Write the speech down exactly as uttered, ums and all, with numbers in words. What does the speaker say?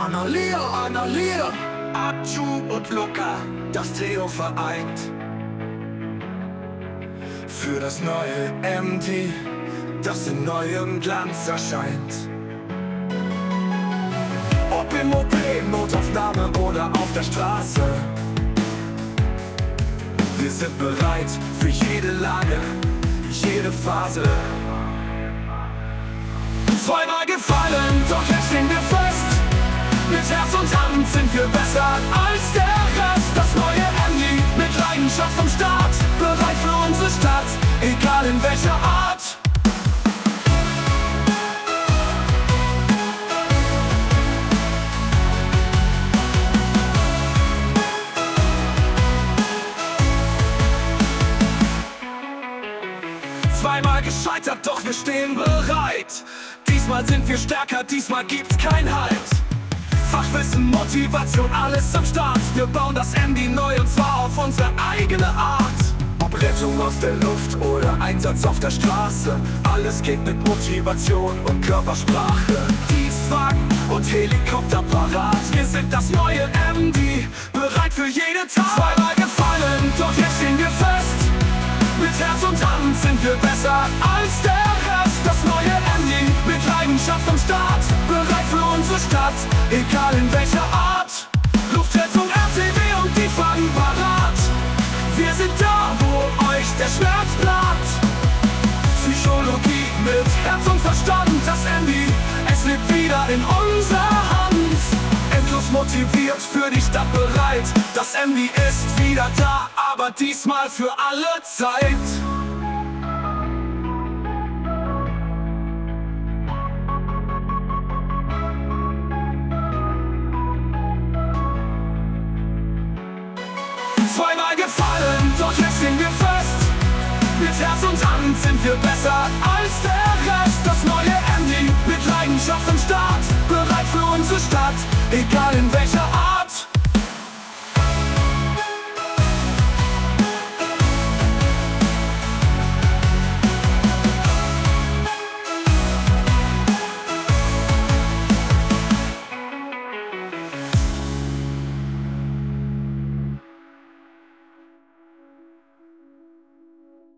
Analia, Analia, Achu und Luca, das Trio vereint für das neue M D, das in neuem Glanz erscheint. Ob im O P, Notaufnahme oder auf der Straße, wir sind bereit für jede Lage, jede Phase. Zweimal gefallen, doch jetzt stehen wir fest. Mit Herz und Hand sind wir besser als der Rest. Das neue M D mit Leidenschaft am Start, bereit für unsere Stadt, egal in welcher Art. Zweimal gescheitert, doch wir stehen bereit. Diesmal sind wir stärker, diesmal gibt's kein Halt. Fachwissen, Motivation, alles am Start. Wir bauen das M D neu und zwar auf unsere eigene Art. Ob Rettung aus der Luft oder Einsatz auf der Straße, alles geht mit Motivation und Körpersprache. Dienstwagen und Helikopter parat, wir sind das neue M D, bereit für jede Tat. Zweimal gefallen, doch jetzt stehen wir fest. Mit Herz und Hand sind wir besser als der Rest. Das neue M D mit Leidenschaft am Start, bereit für unsere Stadt, egal in welcher Art. Luftrettung, R T W und die fangen parat. Wir sind da, wo euch der Schmerz plagt. Psychologie mit Herz und Verstand, das M D, es lebt wieder in unserer Hand. Endlos motiviert, für die Stadt bereit. Das M D ist wieder da, aber diesmal für alle Zeit. Zweimal gefallen, doch jetzt stehen wir fest. Mit Herz und Hand sind wir besser als der Rest. Das neue M D mit Leidenschaft am Start, bereit für unsere Stadt, egal in welcher